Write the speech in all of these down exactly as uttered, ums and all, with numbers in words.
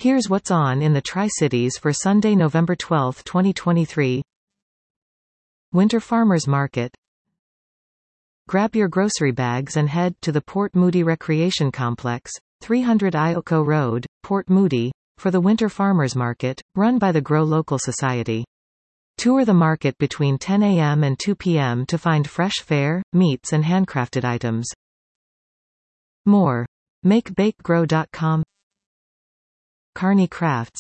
Here's what's on in the Tri-Cities for Sunday, November twelfth, twenty twenty-three. Winter Farmers Market. Grab your grocery bags and head to the Port Moody Recreation Complex, three hundred Ioko Road, Port Moody, for the Winter Farmers Market, run by the Grow Local Society. Tour the market between ten a m and two p m to find fresh fare, meats and handcrafted items. More. make bake grow dot com. Kearney Crafts.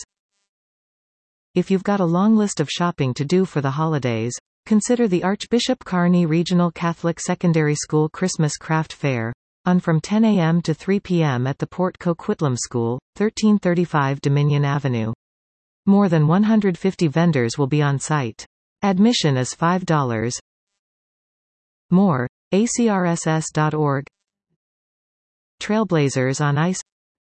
If you've got a long list of shopping to do for the holidays, consider the Archbishop Kearney Regional Catholic Secondary School Christmas Craft Fair, on from ten a m to three p m at the Port Coquitlam School, thirteen thirty-five Dominion Avenue. More than one hundred fifty vendors will be on site. Admission is five dollars. More. A C R S S dot org. Trailblazers on Ice.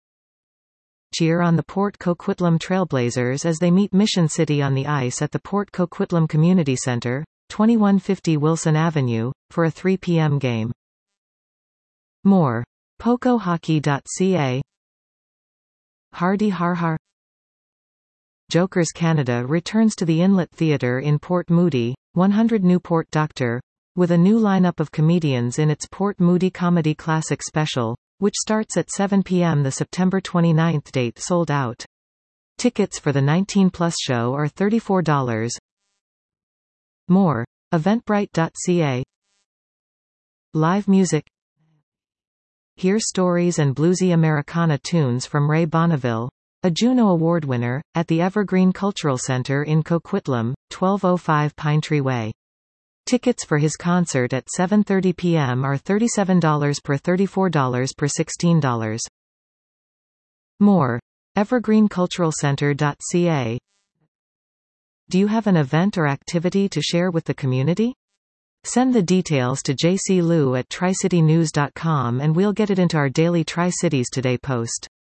Cheer on the Port Coquitlam Trailblazers as they meet Mission City on the ice at the Port Coquitlam Community Center, twenty-one fifty Wilson Avenue, for a three p m game. More. poco hockey dot c a. Hardy Har Har. Jokers Canada returns to the Inlet Theatre in Port Moody, one hundred Newport Doctor, with a new lineup of comedians in its Port Moody Comedy Classic Special, which starts at seven p m The September twenty-ninth date sold out. Tickets for the nineteen plus show are thirty-four dollars. More. eventbrite dot c a. Live music. Hear stories and bluesy Americana tunes from Ray Bonneville, a Juno Award winner, at the Evergreen Cultural Center in Coquitlam, twelve oh five Pine Tree Way. Tickets for his concert at seven thirty p m are thirty-seven dollars per thirty-four dollars per sixteen dollars. More. evergreen cultural center dot c a. Do you have an event or activity to share with the community? Send the details to j c lou at tri city news dot com and we'll get it into our daily Tri-Cities Today post.